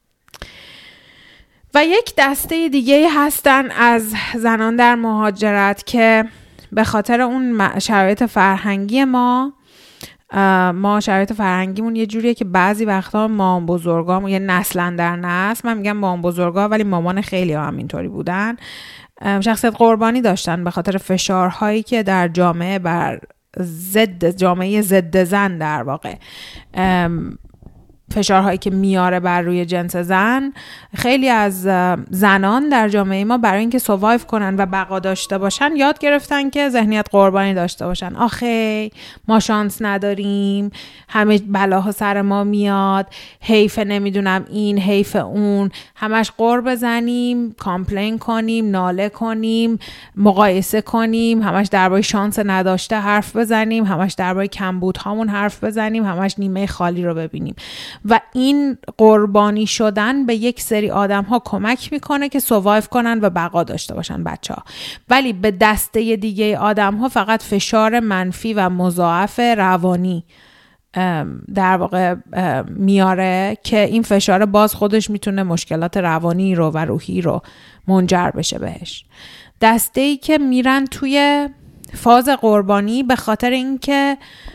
و یک دسته دیگه هستن از زنان در مهاجرت که به خاطر اون شرایط فرهنگی ما ما شرایط فرهنگیمون یه جوریه که بعضی وقتا مام بزرگامون، یه نسلا در نسل، من میگم مام بزرگا ولی مامان خیلی ها هم اینطوری بودن، شخصیت قربانی داشتن به خاطر فشارهایی که در جامعه بر ضد جامعه ضد زن در واقع فشارهایی که میاره بر روی جنس زن، خیلی از زنان در جامعه ما برای اینکه سروایو کنن و بقا داشته باشن یاد گرفتن که ذهنیت قربانی داشته باشن. آخه ما شانس نداریم، همه بلاها سر ما میاد، حیف نمیدونم این حیف اون، همش قرب بزنیم، کامپلین کنیم، ناله کنیم، مقایسه کنیم، همش درباره شانس نداشته حرف بزنیم، همش درباره کمبودهامون حرف بزنیم، همش نیمه خالی رو ببینیم. و این قربانی شدن به یک سری آدم ها کمک میکنه که سروایو کنن و بقا داشته باشن بچه ها، ولی به دسته دیگه آدم ها فقط فشار منفی و مضاعف روانی در واقع میاره که این فشار باز خودش میتونه مشکلات روانی رو و روحی رو منجر بشه بهش. دسته ای که میرن توی فاز قربانی به خاطر اینکه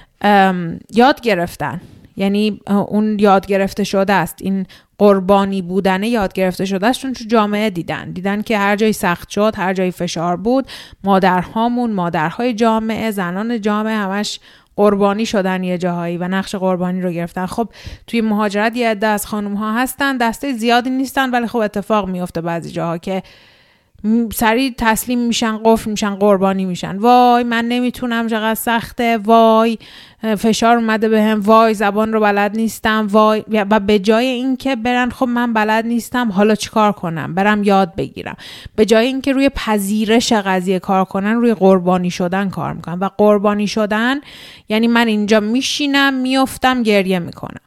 یاد گرفتن، یعنی اون یاد گرفته شده است، این قربانی بودن یاد گرفته شده است، چون تو جامعه دیدن دیدن که هر جایی سخت شد، هر جایی فشار بود، مادرهامون، مادرهای جامعه، زنان جامعه همش قربانی شدن یه جاهایی و نقش قربانی رو گرفتن. خب توی مهاجرت یه عده از خانم ها هستن، دسته زیادی نیستن، ولی خب اتفاق میفته بعضی جاها که سریع تسلیم میشن، قفل میشن، قربانی میشن. وای من نمیتونم، چقدر سخته، وای فشار اومده بهم، وای زبان رو بلد نیستم، وای. و به جای اینکه برن خب من بلد نیستم حالا چیکار کنم، برم یاد بگیرم، به جای اینکه روی پذیرش قضیه کار کنن، روی قربانی شدن کار میکنن. و قربانی شدن یعنی من اینجا میشینم، میافتم، گریه میکنم.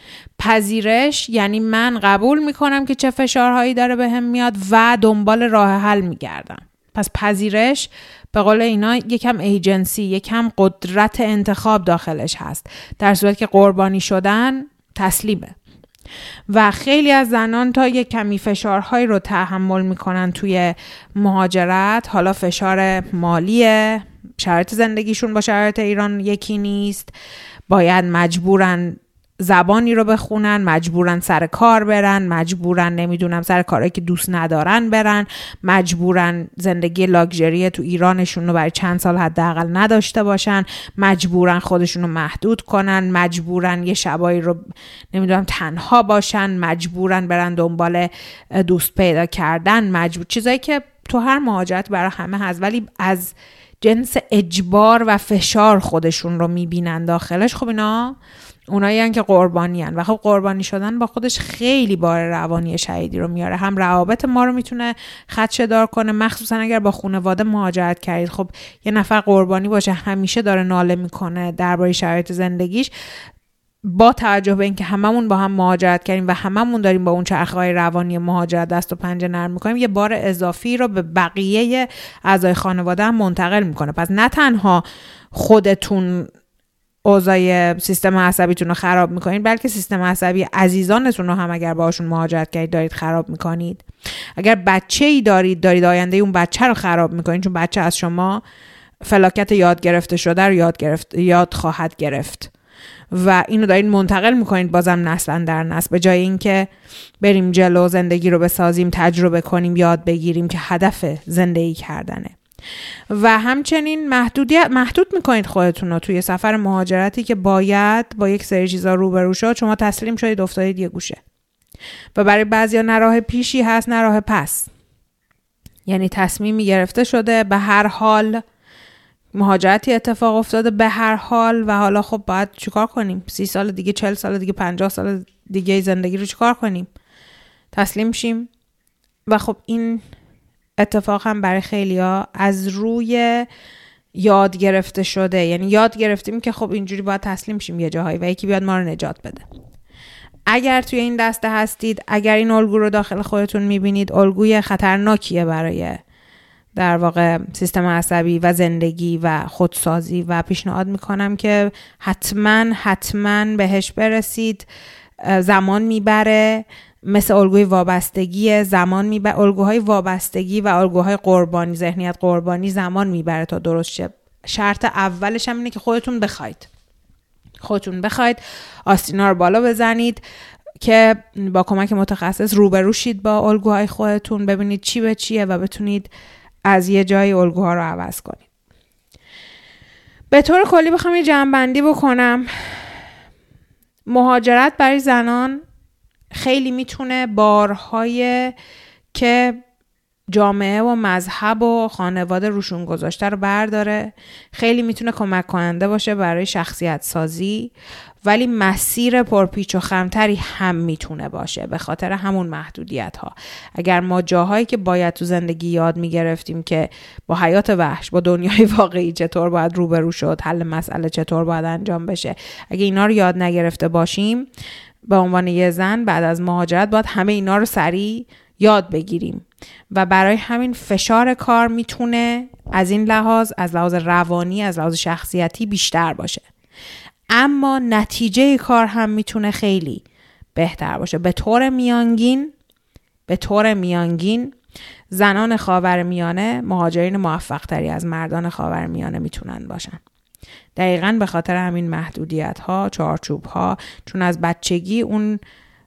پذیرش یعنی من قبول میکنم که چه فشارهایی داره بهم میاد و دنبال راه حل میگردم. پس پذیرش به قول اینا یکم ایجنسی، یکم قدرت انتخاب داخلش هست، در صورت که قربانی شدن تسلیمه. و خیلی از زنان تا یک کمی فشارهایی رو تحمل میکنن توی مهاجرت، حالا فشار مالیه، شرایط زندگیشون با شرایط ایران یکی نیست، باید مجبورن زبانی رو بخونن، مجبورن سر کار برن، مجبورن نمیدونم سر کارهایی که دوست ندارن برن، مجبورن زندگی لاکچری تو ایرانشون رو برای چند سال حداقل نداشته باشن، مجبورن خودشون رو محدود کنن، مجبورن یه شبایی رو نمیدونم تنها باشن، مجبورن برن دنبال دوست پیدا کردن، مجبور، چیزایی که تو هر مهاجرت برای همه هست، ولی از جنس اجبار و فشار خودشون رو میبینن داخلش. خب اینا اونایی هن که قربانی هن و خب قربانی شدن با خودش خیلی بار روانی شدیدی رو میاره. هم روابط ما رو میتونه خدشه‌دار کنه، مخصوصا اگر با خانواده مهاجرت کردید. خب یه نفر قربانی باشه همیشه داره ناله میکنه درباره شرایط زندگیش، با توجه به اینکه هممون با هم مهاجرت کردیم و هممون داریم با اون چرخه‌های روانی مهاجرت دست و پنجه نرم میکنیم، یه بار اضافی رو به بقیه اعضای خانواده هم منتقل میکنه. پس نه تنها خودتون اوضاع سیستم عصبیتون رو خراب میکنید، بلکه سیستم عصبی عزیزانتون رو هم اگر باهاشون مهاجرت کردید دارید خراب میکنید. اگر بچه‌ای دارید دارید آینده اون بچه رو خراب میکنید، چون بچه از شما فلاکت یاد گرفته شده رو یاد گرفت یاد خواهد گرفت و اینو دارید منتقل میکنید بازم نسل در نسل، به جای اینکه بریم جلو، زندگی رو بسازیم، تجربه کنیم، یاد بگیریم که هدف زندگی کردنه. و همچنین محدودیت محدود میکنید خودتون رو توی سفر مهاجرتی که باید با یک سری چیزا روبرو شد. شما تسلیم شدید، افتادید یه گوشه و برای بعضیا نه راه پیشی هست نه راه پس، یعنی تصمیمی گرفته شده، به هر حال مهاجرتی اتفاق افتاده، به هر حال و حالا خب باید چیکار کنیم؟ سی سال دیگه، چل سال دیگه، پنجاه سال دیگه زندگی رو چیکار کنیم؟ تسلیم شیم؟ و خب این اتفاق هم برای خیلیا از روی یاد گرفته شده، یعنی یاد گرفتیم که خب اینجوری باید تسلیم شیم یه جاهایی و یکی بیاد ما رو نجات بده. اگر توی این دسته هستید، اگر این الگو رو داخل خودتون میبینید، الگوی خطرناکیه برای در واقع سیستم عصبی و زندگی و خودسازی و پیشنهاد میکنم که حتما حتما بهش برسید. زمان میبره، مثل الگوی وابستگی زمان میبره، الگوهای وابستگی و الگوهای قربانی، ذهنیت قربانی زمان میبره تا درست شه. شرط اولش هم اینه که خودتون بخواید خودتون بخواید آستینا رو بالا بزنید که با کمک متخصص روبرو شید با الگوهای خودتون، ببینید چی به چیه و بتونید از یه جای الگوها رو عوض کنید. به طور کلی بخوام یه جمع‌بندی بکنم، مهاجرت برای زنان خیلی میتونه بارهای که جامعه و مذهب و خانواده روشون گذاشته رو برداره. خیلی میتونه کمک کننده باشه برای شخصیت سازی، ولی مسیر پرپیچ و خمتری هم میتونه باشه به خاطر همون محدودیت ها. اگر ما جاهایی که باید تو زندگی یاد میگرفتیم که با حیات وحش، با دنیای واقعی چطور باید روبرو شد، حل مسئله چطور باید انجام بشه، اگه اینا رو یاد نگرفته باشیم به عنوان یه زن بعد از مهاجرت باید همه اینا رو سریع یاد بگیریم و برای همین فشار کار میتونه از این لحاظ، از لحاظ روانی، از لحاظ شخصیتی بیشتر باشه. اما نتیجه کار هم میتونه خیلی بهتر باشه. به طور میانگین به طور میانگین زنان خاورمیانه مهاجرین موفق تری از مردان خاورمیانه میتونن باشن. دقیقاً به خاطر همین محدودیت ها، چارچوب ها، چون از بچگی اون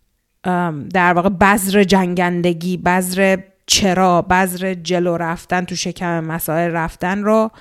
در واقع بذر جنگندگی، بذر چرا، بذر جلو رفتن، تو شکم مسائل رفتن رو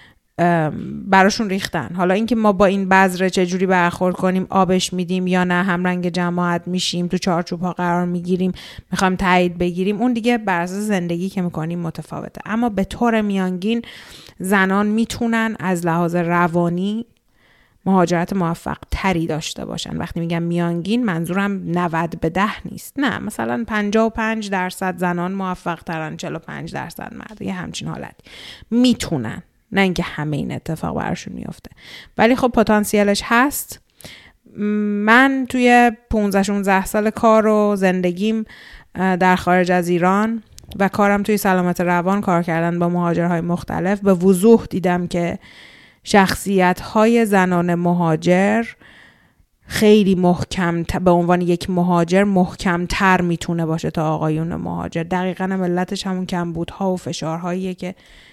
براشون ریختن. حالا اینکه ما با این بذر چجوری برخورد کنیم، آبش میدیم یا نه همرنگ جماعت میشیم، تو چارچوب ها قرار میگیریم، میخوایم تایید بگیریم، اون دیگه بر اساس زندگی که میکنیم متفاوته. اما به طور میانگین زنان میتونن از لحاظ روانی مهاجرت موفق تری داشته باشن. وقتی میگم میانگین منظورم نود به ده نیست، نه، مثلا پنجاه و پنج درصد زنان موفق ترن، چهل و پنج درصد مرد، یه همچین حالت میتونن، نه اینکه همه این اتفاق براشون میفته، ولی خب پتانسیلش هست. من توی پانزده شانزده سال کار و زندگیم در خارج از ایران و کارم توی سلامت روان، کار کردن با مهاجرهای مختلف، به وضوح دیدم که شخصیت‌های زنان مهاجر خیلی محکم به عنوان یک مهاجر محکم‌تر میتونه باشه تا آقایون مهاجر. دقیقاً علتش همون کمبودها و فشارهاییه که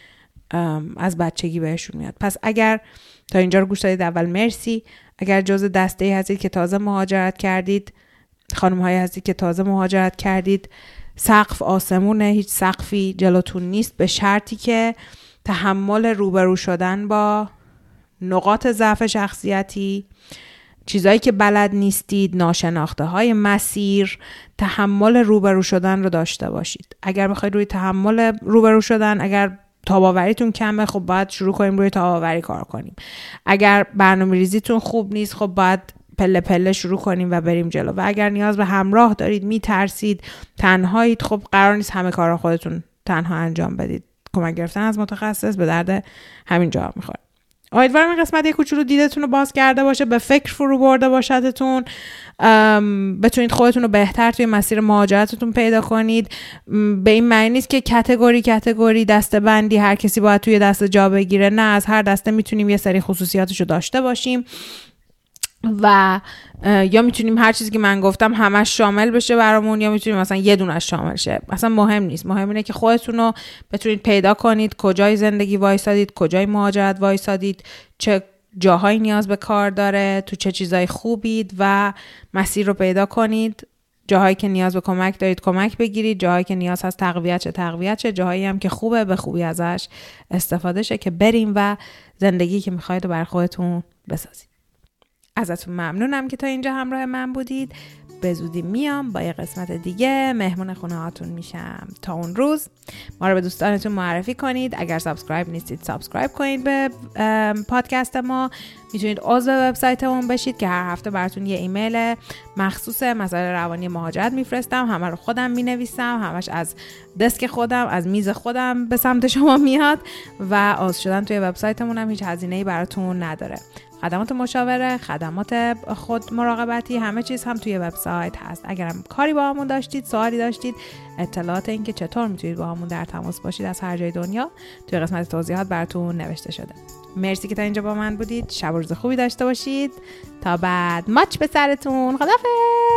از بچگی بهشون میاد. پس اگر تا اینجا رو گوش دادید اول مرسی. اگر جزء دسته‌ای هستید که تازه مهاجرت کردید، خانم‌هایی هستید که تازه مهاجرت کردید، سقف آسمونه، هیچ سقفی جلوتون نیست، به شرطی که تحمل روبرو شدن با نقاط ضعف شخصیتی، چیزایی که بلد نیستید، ناشناخته های مسیر، تحمل روبرو شدن رو داشته باشید. اگر بخواید روی تحمل روبرو شدن، اگر تاباوریتون کمه، خب باید شروع کنیم روی تاباوری کار کنیم. اگر برنامه ریزیتون خوب نیست، خب باید پله پله شروع کنیم و بریم جلو. و اگر نیاز به همراه دارید، میترسید، تنهایید، خب قرار نیست همه کارا خودتون تنها انجام بدید. کمک گرفتن از متخصص به درد همین جا میخوره. امیدوارم این قسمت یک کوچولو دیدتون رو باز کرده باشه، به فکر فرو برده باشدتون، بتونید خودتون رو بهتر توی مسیر مهاجرتتون پیدا کنید. به این معنی نیست که کاتگوری کاتگوری دسته بندی هر کسی باید توی دسته جا بگیره، نه، از هر دسته میتونیم یه سری خصوصیاتش رو داشته باشیم و یا میتونیم هر چیزی که من گفتم همش شامل بشه برامون، یا میتونیم مثلا یه دونش شامل شه. اصلا مهم نیست. مهم اینه که خودتون رو بتونید پیدا کنید، کجای زندگی وایسادید، کجای مهاجرت وایسادید، چه جاهایی نیاز به کار داره، تو چه چیزای خوبید و مسیر رو پیدا کنید. جاهایی که نیاز به کمک دارید کمک بگیرید، جاهایی که نیاز هست تقویت چه تقویت چه، جاهایی هم که خوبه به خوبی ازش استفاده شه که بریم و زندگی که میخواید رو برای خودتون بسازید. ازتون ممنونم که تا اینجا همراه من بودید. به زودی میام با یه قسمت دیگه، مهمون خونه هاتون میشم. تا اون روز ما رو به دوستانتون معرفی کنید. اگر سابسکرایب نیستید سابسکرایب کنید به پادکست ما. میتونید عضو وبسایتمون بشید که هر هفته براتون یه ایمیل مخصوص مسائل روانی مهاجرت میفرستم. همه رو خودم مینویسم، همش از دسک خودم، از میز خودم به سمت شما میاد و عضو شدن توی وبسایتمون هم هیچ هزینه‌ای براتون نداره. خدمات مشاوره، خدمات خود مراقبتی، همه چیز هم توی وبسایت هست. اگرم کاری با همون داشتید، سوالی داشتید، اطلاعات این که چطور میتونید با همون در تماس باشید از هر جای دنیا توی قسمت توضیحات براتون نوشته شده. مرسی که تا اینجا با من بودید. شب و روز خوبی داشته باشید. تا بعد، ماچ به سرتون. خداحافظ.